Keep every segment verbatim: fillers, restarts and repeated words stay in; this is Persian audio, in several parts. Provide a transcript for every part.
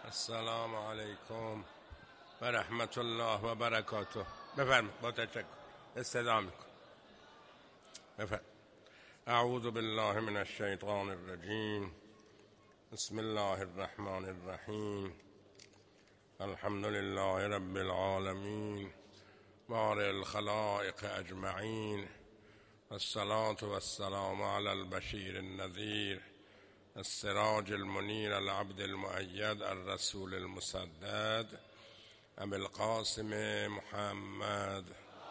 السلام علیکم و رحمت الله و برکاته. بفرمایید. با تشکر استدعا میکن. بفرمایید. اعوذ بالله من الشیطان الرجیم. بسم الله الرحمن الرحیم. الحمد لله رب العالمین بارئ الخلائق اجمعین والصلاة والسلام علی البشیر النذیر السراج المنیر العبد المؤید الرسول المسدد ابی القاسم محمد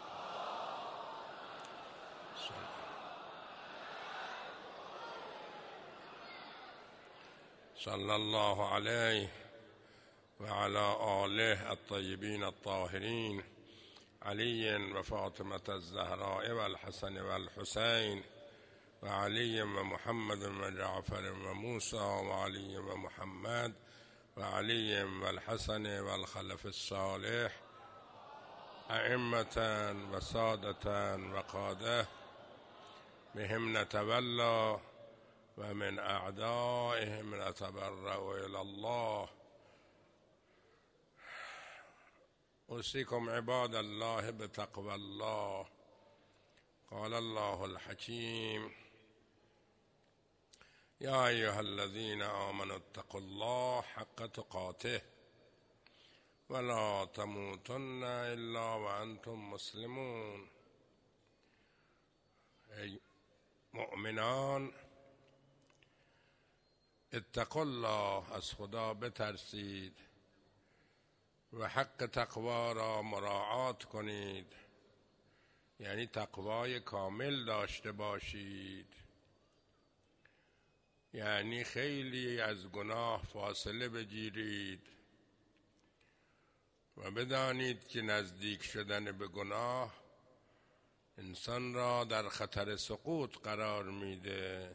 صلی الله علیه و علی آله الطیبین الطاهرین علی و فاطمة الزهراء و الحسن و الحسین و علی و محمد و جعفر و موسی و علی و محمد و علی و الحسن و الخلف الصالح ائمة و سادة و قاده بهم نتولی و من اعدائهم نتبرأ الی الله. اوصیکم عباد الله بتقوى الله. قال الله الحکیم یا ایها الذین آمنوا اتقوا الله حق تقاته ولا تموتن الا وانتم مسلمون. ای مؤمنان، اتقوا الله، از خدا بترسید و حق تقوا را مراعات کنید، یعنی تقوای کامل داشته باشید، یعنی خیلی از گناه فاصله بگیرید و بدانید که نزدیک شدن به گناه انسان را در خطر سقوط قرار میده.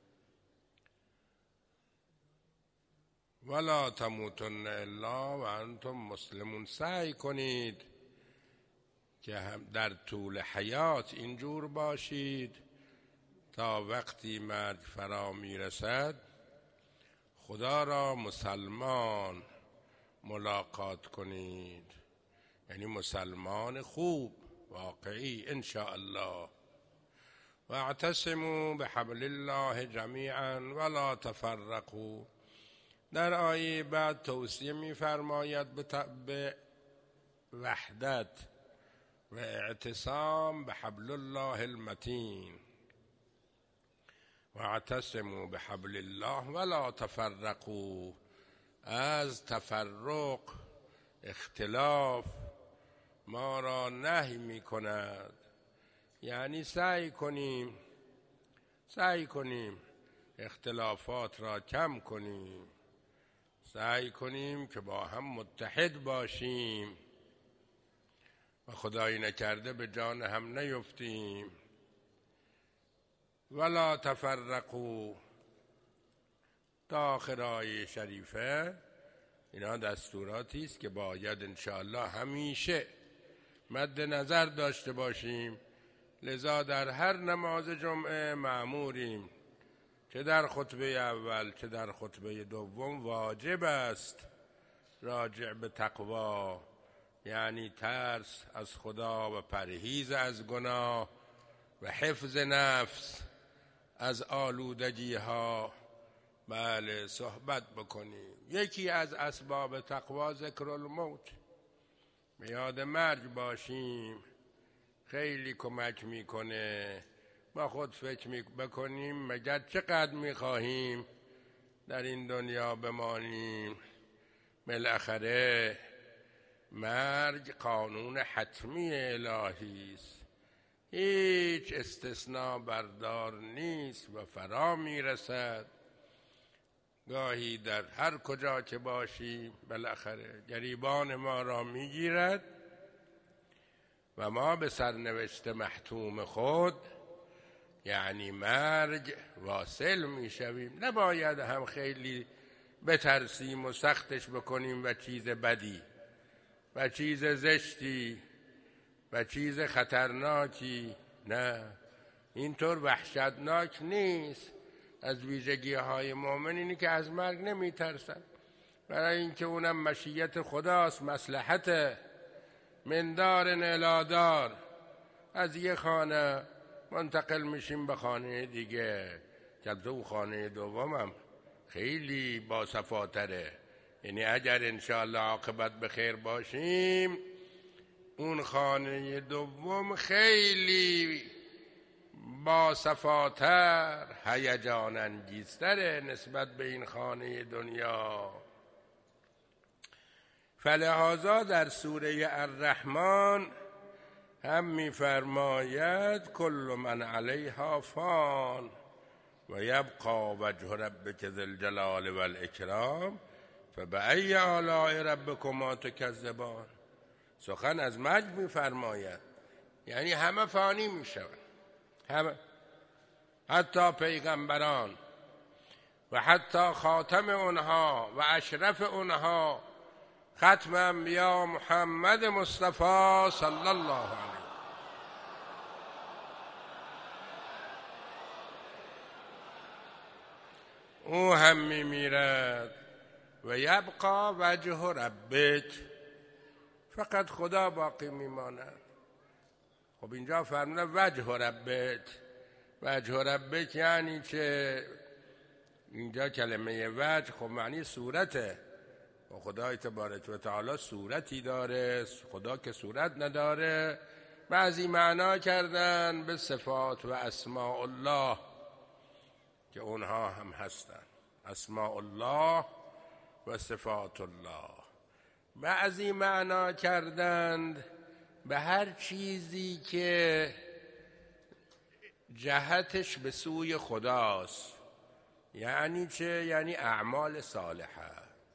ولا تموتن الا و انتم مسلمون. سعی کنید که در طول حیات اینجور باشید تا وقتی مرگ فرا میرسد خدا را مسلمان ملاقات کنید، یعنی مسلمان خوب واقعی ان شاء الله. واعتصموا بحبل الله جمیعا ولا تفرقوا. در آیه بعد توصیه می‌فرماید به وحدت و اعتصام به حبل الله المتین. واعتصموا بحبل الله ولا تفرقوا. از تفرق، اختلاف ما را نهی می‌کند، یعنی سعی کنیم سعی کنیم اختلافات را کم کنیم، سعی کنیم که با هم متحد باشیم و خدایی نکرده به جان هم نیفتیم. ولا تفرقوا. تا آخر آیه شریفه اینا دستوراتی است که باید انشاءالله همیشه مد نظر داشته باشیم. لذا در هر نماز جمعه مأموریم، چه در خطبه اول چه در خطبه دوم، واجب است راجع به تقوا، یعنی ترس از خدا و پرهیز از گناه و حفظ نفس از آلودگی ها بله صحبت بکنیم. یکی از اسباب تقوا ذکر الموت، به یاد مرگ باشیم، خیلی کمک میکنه. با خود فکر بکنیم مگر چقدر میخواهیم در این دنیا بمانیم. بالاخره مرگ قانون حتمی الهی است، هیچ استثناء بردار نیست و فرا میرسد. گاهی در هر کجا که باشیم بالاخره گریبان ما را میگیرد و ما به سرنوشت محتوم خود یعنی مرگ واصل میشویم. نباید هم خیلی بترسیم و سختش بکنیم و چیز بدی و چیز زشتی و چیز خطرناکی، نه، اینطور وحشتناک نیست. از ویژگی های مؤمن اینه که از مرگ نمی ترسن. برای اینکه اونم مشیت خداست، مصلحت من دار الی دار. از یه خانه منتقل میشیم به خانه دیگه، که اون خانه دومم خیلی باصفاتره. یعنی اگر انشاءالله عاقبت به خیر باشیم، اون خانه دوم خیلی باصفاتر، هیجان انگیزتره نسبت به این خانه دنیا. فلهذا در سوره الرحمن هم می‌فرماید کل من علیها فان و یبقى وجه ربک ذی الجلال والاکرام فبأی آلاء ربکما تکذبان. سخن از مرگ می‌فرماید، یعنی همه فانی میشوند، همه، حتی پیغمبران و حتی خاتم اونها و اشرف اونها، ختم انبیا محمد مصطفی صلی الله علیه. او هم میمیرد. و یبقى وجه ربک، فقط خدا باقی میماند. خب اینجا فرموده وجه ربک. وجه ربک یعنی چه؟ اینجا کلمه وجه خب معنی صورته. و خدای تبارک و تعالی صورتی داره، خدا که صورت نداره. بعضی معنا کردن به صفات و اسماء الله که اونها هم هستن، اسماء الله و صفات الله. بعضی معنا کردند به هر چیزی که جهتش به سوی خداست. یعنی چه؟ یعنی اعمال صالحه،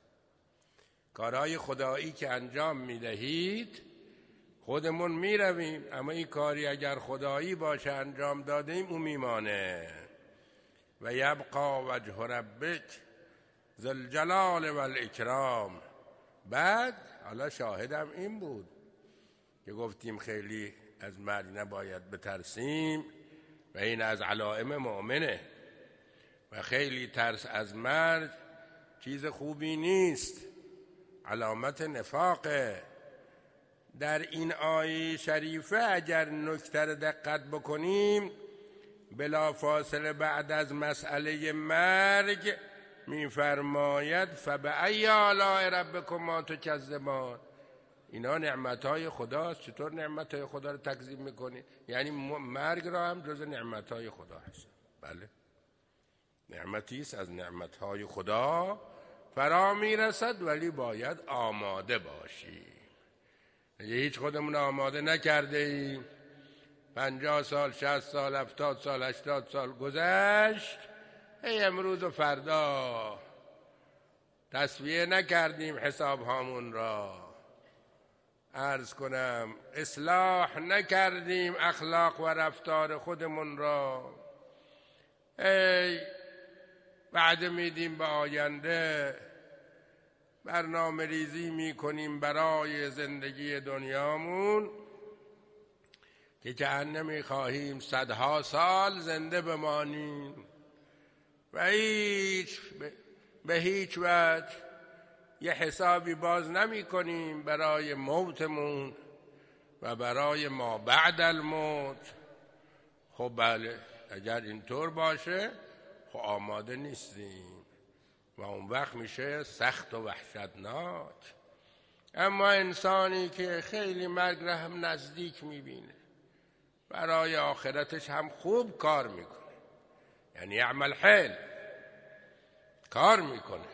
کارهای خدایی که انجام میدهید. خودمون میرویم، اما این کاری اگر خدایی باشه انجام دادیم اون میمانه. و یبقى وجه ربک ذی الجلال والاکرام. بعد حالا شاهدم این بود که گفتیم خیلی از مرگ نباید بترسیم و این از علائم مؤمنه و خیلی ترس از مرگ چیز خوبی نیست، علامت نفاقه. در این آیه شریفه اگر نکته را دقت بکنیم، بلا فاصله بعد از مسئله مرگ میفرماید فبأی آلاء ربکما تکذبان. اینا نعمتهای خداست، چطور نعمتهای خدا رو تکذیب میکنی؟ یعنی مرگ را هم جز نعمتهای خدا هست. بله، نعمتی است از نعمتهای خدا فرا میرسد، ولی باید آماده باشی. اگه هیچ خودمون آماده نکرده ایم، پنجاه سال، شصت سال، هفتاد سال، هشتاد سال گذشت، ای امروز و فردا تصفیه نکردیم حساب هامون را، عرض کنم اصلاح نکردیم اخلاق و رفتار خودمون را، ای وعده میدیم به آینده، برنامه ریزی میکنیم برای زندگی دنیامون که جهنم میخواهیم صدها سال زنده بمانیم و هیچ به هیچ وجه یه حسابی باز نمی کنیم برای موتمون و برای ما بعد الموت. خب بله، اگر اینطور باشه خب آماده نیستیم و اون وقت میشه سخت و وحشتناک. اما انسانی که خیلی مرگ را هم نزدیک میبینه، برای آخرتش هم خوب کار میکنه، یعنی عمل حیل، کار میکنه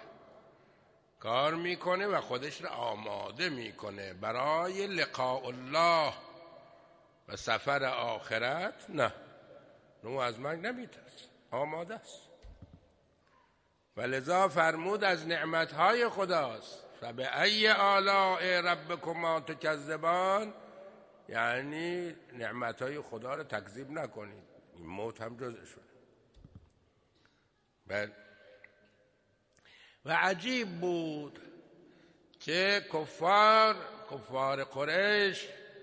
کار میکنه و خودش را آماده میکنه برای لقاء الله و سفر آخرت. نه، نو از مرگ نمیترس، آماده است. ولذا فرمود از نعمتهای خداست فبأی آلاء ربکما تکذبان، یعنی نعمتهای خدا رو تکذیب نکنید. این موت هم جزشونه. بله. و عجیب بود که کفار کفار قریش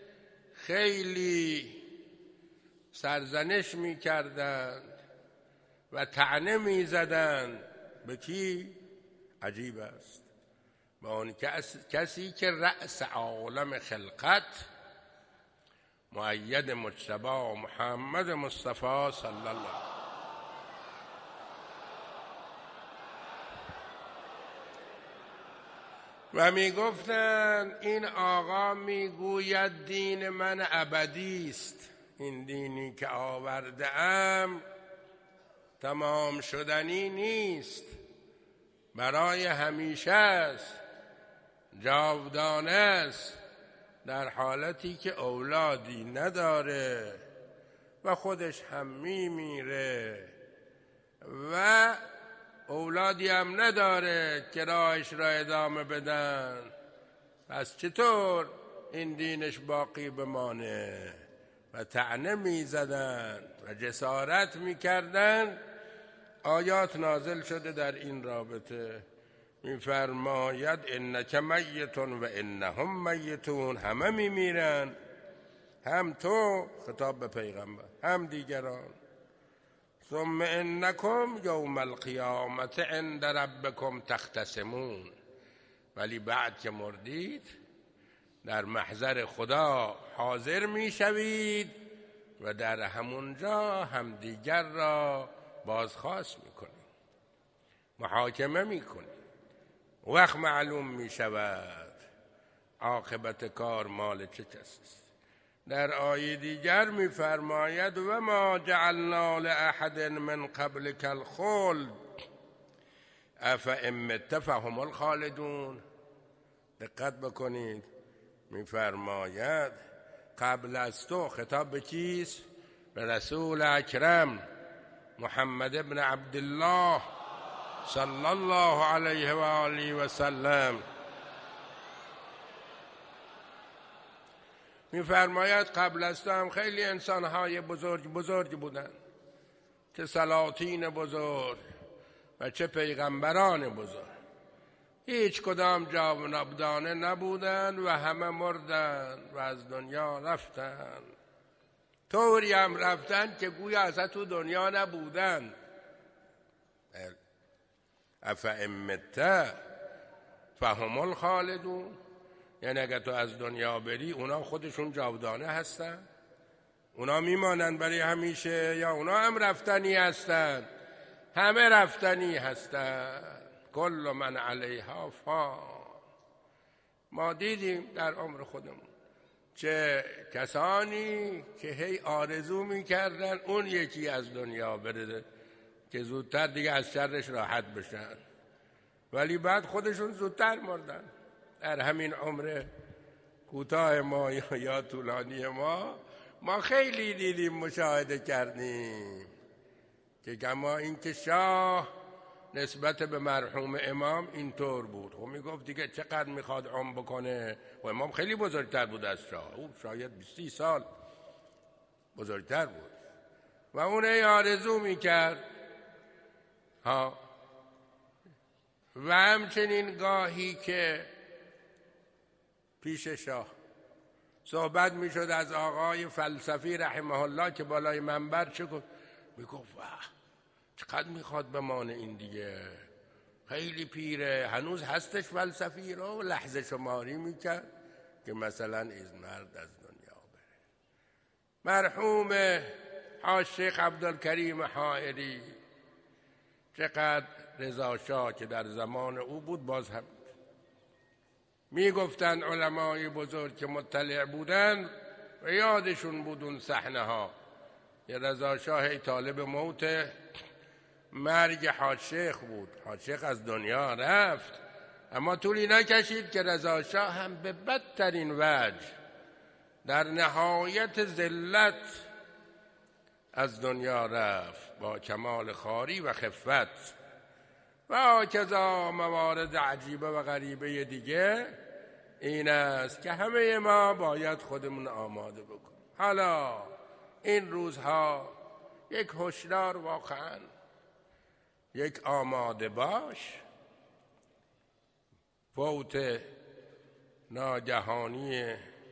خیلی سرزنش می کردند و طعنه می زدند. به کی؟ عجیب است. با اون کس، کسی که رأس عالم خلقت مؤید مجتبی محمد مصطفی صلی الله و می گفتند این آقا می گوید دین من ابدی است، این دینی که آورده ام تمام شدنی نیست، برای همیشه است، جاودانه است، در حالتی که اولادی نداره و خودش هم می میره و اولادی هم نداره که راهش را ادامه بدن. پس چطور این دینش باقی بمانه؟ و طعنه می زدن و جسارت می کردن. آیات نازل شده در این رابطه، می فرماید انک میتون و انهم میتون، همه می میرن، هم تو، خطاب به پیغمبر، هم دیگران. ثم انکم یوم القیامت عند ربکم تختصمون، ولی بعد که مردید در محضر خدا حاضر می شوید و در همونجا هم دیگر را بازخواست می کنید، محاکمه می کنید. وقت معلوم می شود عاقبت کار مال چه کسی است. در آیه دیگر می فرماید و ما جعلنا لأحد من قبلک الخلد افئن مت فهم الخالدون. دقت بکنید، می فرماید قبل از تو، خطاب به کیست؟ به رسول اکرم محمد ابن عبدالله صلی الله علیه و آله و سلم. می‌فرماید قبل از تو هم خیلی انسان‌های بزرگ بزرگ بودند، چه سلاطین بزرگ و چه پیغمبران بزرگ، هیچ کدام جاودانه نبودند و همه مردند و از دنیا رفتند. طوری هم رفتند که گویا اصلا تو دنیا نبودند. افئن مت فهم الخالدون، یعنی اگر تو از دنیا بری اونا خودشون جاودانه هستن، اونا میمانند برای همیشه، یا اونا هم رفتنی هستن؟ همه رفتنی هستن. کل من علیها فان. ما دیدیم در عمر خودمون چه کسانی که هی آرزو میکردن اون یکی از دنیا بره که زودتر دیگه از شرش راحت بشن، ولی بعد خودشون زودتر مردن. در همین عمر کوتاه ما یا طولانی ما ما خیلی دیدیم، مشاهده کردیم که کما این که شاه نسبت به مرحوم امام اینطور بود. خب میگفت دیگه چقدر میخواد عمر بکنه، و امام خیلی بزرگتر بود از شاه، او شاید بیستی سال بزرگتر بود و اون ای آرزو میکرد ها. و همچنین گاهی که پیش شاه صحبت میشد از آقای فلسفی رحمه الله که بالای منبر چه گفت، میگفت واه چقدر میخواد بمانه این دیگه، خیلی پیره، هنوز هستش فلسفی رو لحظه شماری میکرد که مثلا این مرد از دنیا بره. مرحوم حاج شیخ عبدالکریم حائری، چقدر رضا شاه که در زمان او بود باز هم می گفتن علمای بزرگ که مطلع بودن و یادشون بود اون صحنه ها. یه رضا شاه طالب موت مرگ حاج شیخ بود، حاج شیخ از دنیا رفت، اما طولی نکشید که رضا شاه هم به بدترین وجه در نهایت ذلت از دنیا رفت با کمال خواری و خفت. و آکذا موارد عجیبه و غریبه دیگه این است که همه ما باید خودمون آماده بکنیم. حالا این روزها یک هشدار، واقعا یک آماده باش. فوت ناگهانی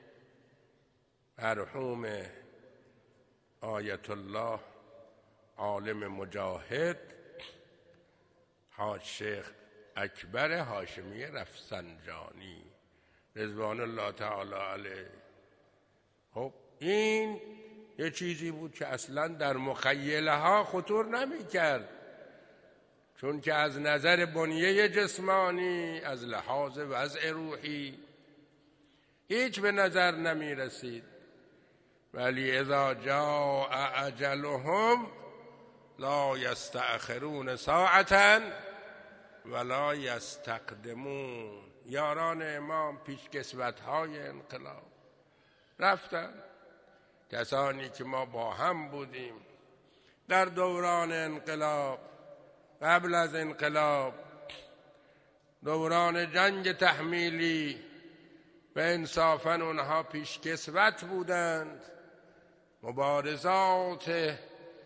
مرحوم آیت الله عالم مجاهد حاج شیخ اکبر هاشمی رفسنجانی رضوان الله تعالی علیه. خب این یه چیزی بود که اصلا در مخیله ها خطور نمی کرد، چون که از نظر بنیه جسمانی، از لحاظ وضع روحی هیچ به نظر نمی رسید. ولی اذا جاء اجلهم لا یستأخرون ساعتا ولا یستقدمون. یاران امام پیشکسوت‌های انقلاب رفتن، کسانی که ما با هم بودیم در دوران انقلاب، قبل از انقلاب، دوران جنگ تحمیلی، و انصافاً اونها پیشکسوت بودند، مبارزات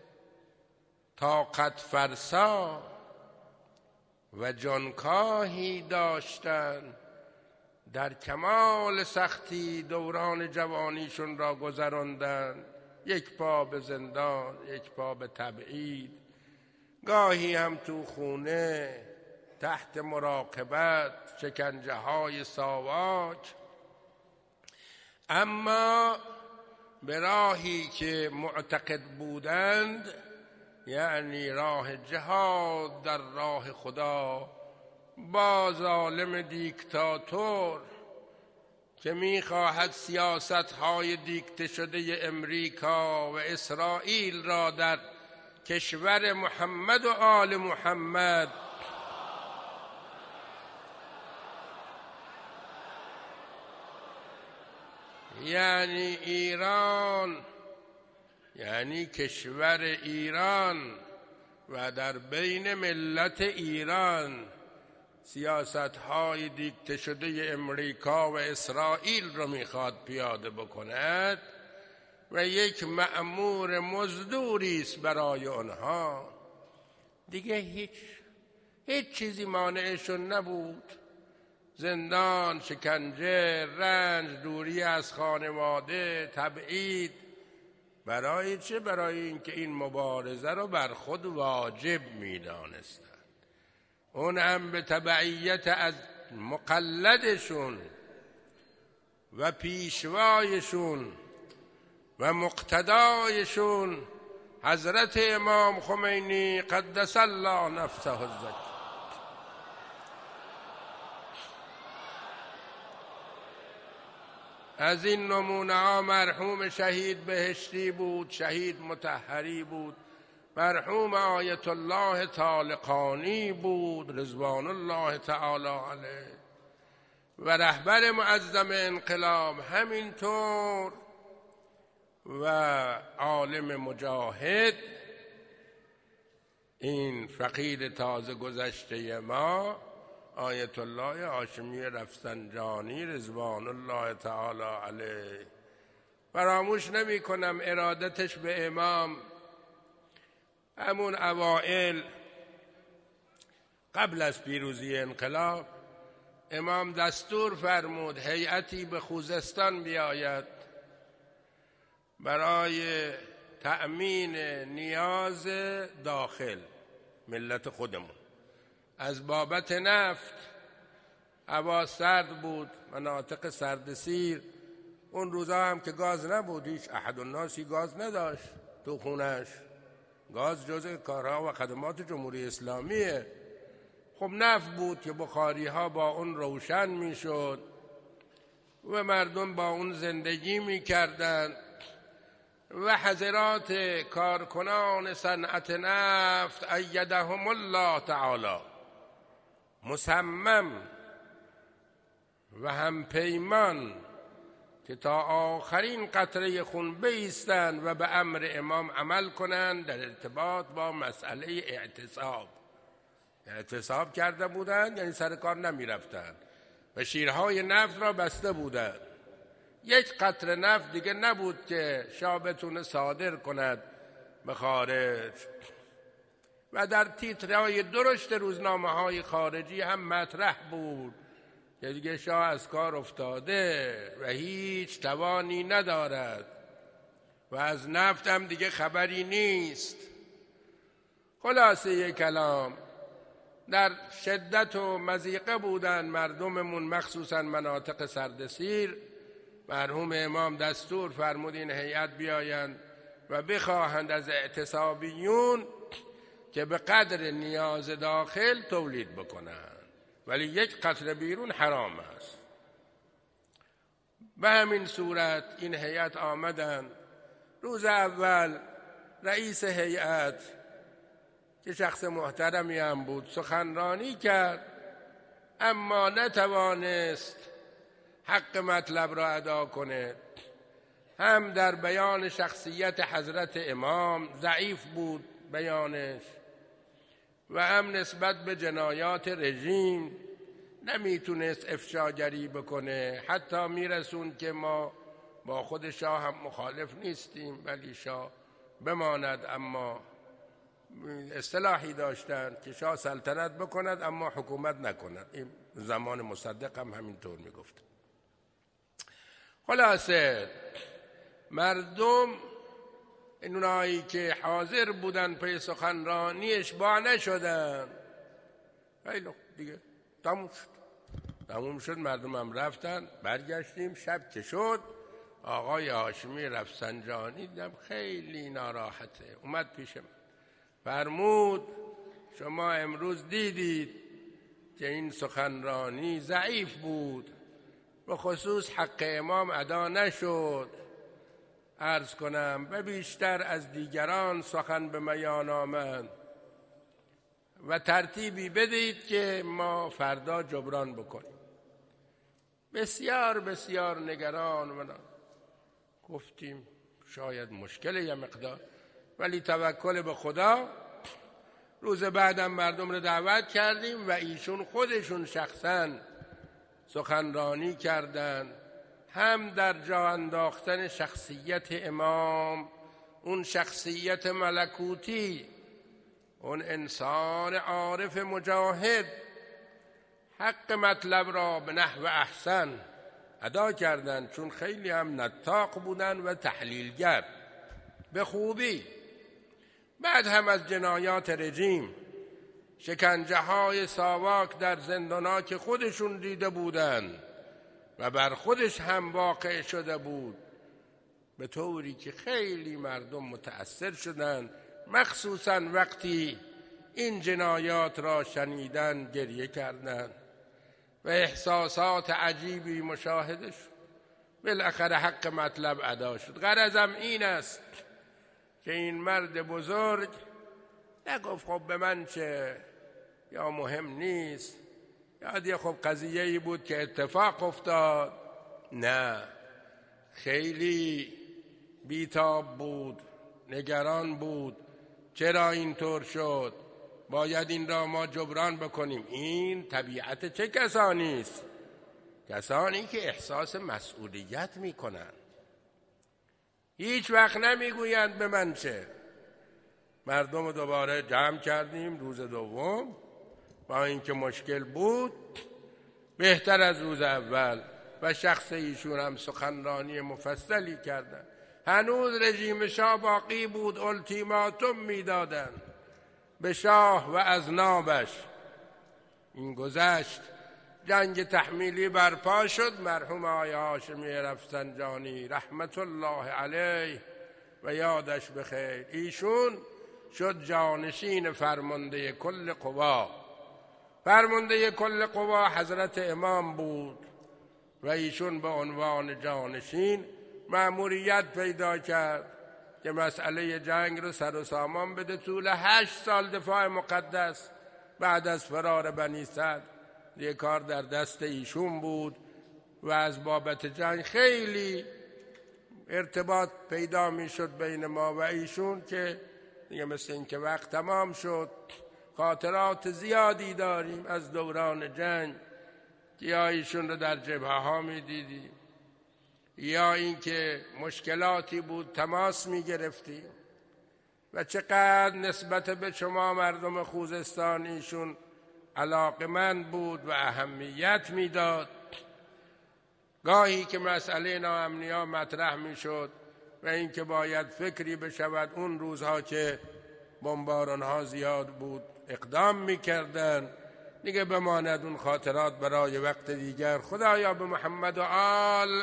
طاقت فرسا و جانکاهی داشتند، در کمال سختی دوران جوانیشون را گذراندند، یک پا به زندان، یک پا به تبعید، گاهی هم تو خونه تحت مراقبت، شکنجه های ساواک، اما به راهی که معتقد بودند، یعنی راه جهاد در راه خدا با ظالم دیکتاتور که می‌خواهد سیاست‌های دیکته شده امریکا و اسرائیل را در کشور محمد و آل محمد یعنی ایران، یعنی کشور ایران و در بین ملت ایران سیاست‌های دیکته شده امریکا و اسرائیل را می‌خواد پیاده بکند و یک مأمور مزدوری است برای آنها. دیگه هیچ هیچ چیزی مانعشون نبود. زندان، شکنجه، رنج، دوری از خانواده، تبعید. برای چه؟ برای اینکه این مبارزه رو بر خود واجب می‌دانستند. اون هم به تبعیت از مقلدشون و پیشوایشون و مقتدایشون حضرت امام خمینی قدس الله نفسه الزکی. از این نمونه ها مرحوم شهید بهشتی بود، شهید مطهری بود، مرحوم آیت الله طالقانی بود رضوان الله تعالی علیه، و رهبر معظم انقلاب همینطور، و عالم مجاهد این فقید تازه گذشته ما آیت الله هاشمی رفسنجانی رضوان الله تعالی علیه. فراموش نمی کنم ارادتش به امام همون اوائل قبل از پیروزی انقلاب، امام دستور فرمود هیئتی به خوزستان بیاید برای تأمین نیاز داخل ملت خودمون. از بابت نفت هوا سرد بود، مناطق سردسیر، اون روزا هم که گاز نبود، هیچ احد الناسی گاز نداشت تو خونش. گاز جزء کارها و خدمات جمهوری اسلامیه. خب نفت بود که بخاری ها با اون روشن می شد و مردم با اون زندگی می کردن، و حضرات کارکنان صنعت نفت ایدهم الله تعالی مصمم و هم پیمان که تا آخرین قطره خون بایستند و به امر امام عمل کنند در ارتباط با مسئله اعتصاب. اعتصاب کرده بودند، یعنی سر کار نمی رفتند و شیرهای نفت را بسته بودند. یک قطره نفت دیگه نبود که شاه بتونه صادر کند به خارج. و در تیترهای درشت روزنامه های خارجی هم مطرح بود که دیگه شاه از کار افتاده و هیچ توانی ندارد و از نفت هم دیگه خبری نیست. خلاصه یک کلام، در شدت و مضیقه بودن مردممون، مخصوصا مناطق سردسیر. مرحوم امام دستور فرمود این هیئت بیایند و بخواهند از اعتصابیون که به قدر نیاز داخل تولید بکنند، ولی یک قطره بیرون حرام است. به همین صورت این هیئت آمدند. روز اول رئیس هیئت که شخص محترمی هم بود سخنرانی کرد، اما نتوانست حق مطلب را ادا کنه. هم در بیان شخصیت حضرت امام ضعیف بود بیانش، و هم نسبت به جنایات رژیم نمیتونست افشاگری بکنه. حتی میرسون که ما با خود شاه هم مخالف نیستیم، ولی شاه بماند، اما اصطلاحی داشتن که شاه سلطنت بکند اما حکومت نکند. این زمان مصدق هم همینطور میگفت. خلاصه مردم اونایی که حاضر بودن پی سخنرانیش با نشدن. خیلی دیگه تموم شد تموم شد مردم هم رفتن. برگشتیم. شب که شد آقای هاشمی رفسنجانی دیدم خیلی ناراحته. اومد پیش من فرمود شما امروز دیدید که این سخنرانی ضعیف بود، به خصوص حق امام ادا نشد. عرض کنم و بیشتر از دیگران سخن به میان آمد و ترتیبی بدید که ما فردا جبران بکنیم. بسیار بسیار نگران و گفتیم شاید مشکل یه مقدار، ولی توکل به خدا. روز بعدم مردم رو دعوت کردیم و ایشون خودشون شخصا سخنرانی کردند، هم در جا انداختن شخصیت امام، اون شخصیت ملکوتی، اون انسان عارف مجاهد، حق مطلب را به نحو احسن ادا کردند، چون خیلی هم نطاق بودن و تحلیلگر به خوبی. بعد هم از جنایات رژیم، شکنجه های ساواک در زندانا که خودشون دیده بودن و بر خودش هم واقع شده بود، به طوری که خیلی مردم متأثر شدند، مخصوصا وقتی این جنایات را شنیدن گریه کردند و احساسات عجیبی مشاهده شد. بالاخره حق مطلب ادا شد. غرضم این است که این مرد بزرگ نگفت خب به من چه، یا مهم نیست، یا دیگه خب قضیه‌ای بود که اتفاق افتاد. نه، خیلی بیتاب بود، نگران بود. چرا اینطور شد؟ باید این را ما جبران بکنیم. این طبیعت چه کسانی است؟ کسانی که احساس مسئولیت میکنن. هیچ وقت نمیگویند به من چه. مردم رو دوباره جمع کردیم روز دوم، با اینکه مشکل بود بهتر از روز اول، و شخص ایشون هم سخنرانی مفصلی کردن. هنوز رژیم شاه باقی بود، التیماتوم میدادن به شاه و اذنابش. این گذشت، جنگ تحمیلی برپا شد. مرحوم آقای هاشمی رفسنجانی رحمت الله علیه و یادش بخیر، ایشون شد جانشین فرمانده کل قوا. فرمانده کل قوا حضرت امام بود و ایشون به عنوان جانشین مأموریت پیدا کرد که مسئله جنگ رو سر و سامان بده. طول هشت سال دفاع مقدس بعد از فرار بنی سعد یک کار در دست ایشون بود و از بابت جنگ خیلی ارتباط پیدا می شد بین ما و ایشون که دیگه مثل این که وقت تمام شد. خاطرات زیادی داریم از دوران جنگ که یا ایشون رو در جبهه ها می دیدیم یا اینکه مشکلاتی بود تماس می گرفتیم و چقدر نسبت به شما مردم خوزستان ایشون علاقمند بود و اهمیت میداد. گاهی که مسئله ناامنی مطرح می شد و اینکه باید فکری بشود، اون روزها که بمباران ها زیاد بود اقدام میکردن. دیگه بماند اون خاطرات برای وقت دیگر. خدایا به محمد و آل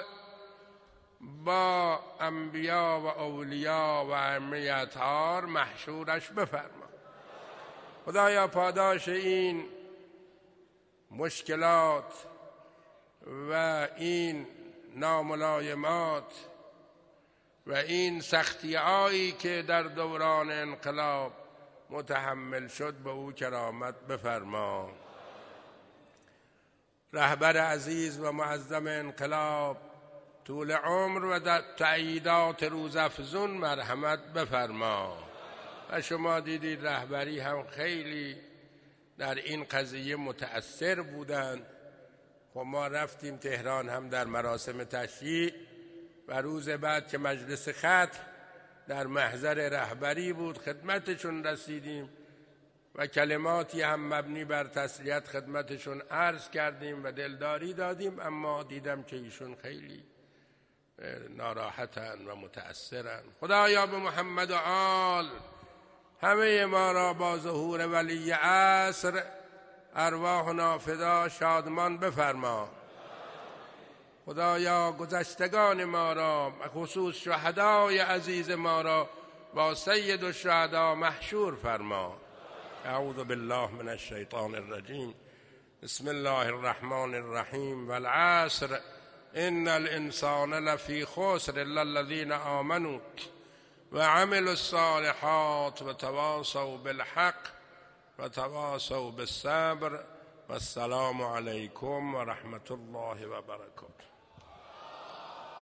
با انبیا و اولیا و ائمه اطهار محشورش بفرما. خدایا پاداش این مشکلات و این ناملایمات و این سختی‌هایی که در دوران انقلاب متحمل شد به او کرامت بفرما. رهبر عزیز و معظم انقلاب طول عمر و در تأییدات روزافزون مرحمت بفرما. و شما دیدید رهبری هم خیلی در این قضیه متأثر بودند. خب ما رفتیم تهران هم در مراسم تشییع و روز بعد که مجلس ختم در محضر رهبری بود خدمتشون رسیدیم و کلماتی هم مبنی بر تسلیت خدمتشون عرض کردیم و دلداری دادیم. اما دیدم که ایشون خیلی ناراحتن و متأثرن. خدایا به محمد و آل همه ما را با ظهور ولی عصر ارواحنا فدا شادمان بفرما. خدایا گذشتگان ما را خصوص شهدای عزیز ما را با سید الشهدا محشور فرما. اعوذ بالله من الشیطان الرجیم. بسم الله الرحمن الرحیم. والعصر ان الانسان لفی خسر الا الذین آمنوا وعملوا الصالحات وتواصوا بالحق وتواصوا بالصبر والسلام علیکم ورحمة الله وبرکاته.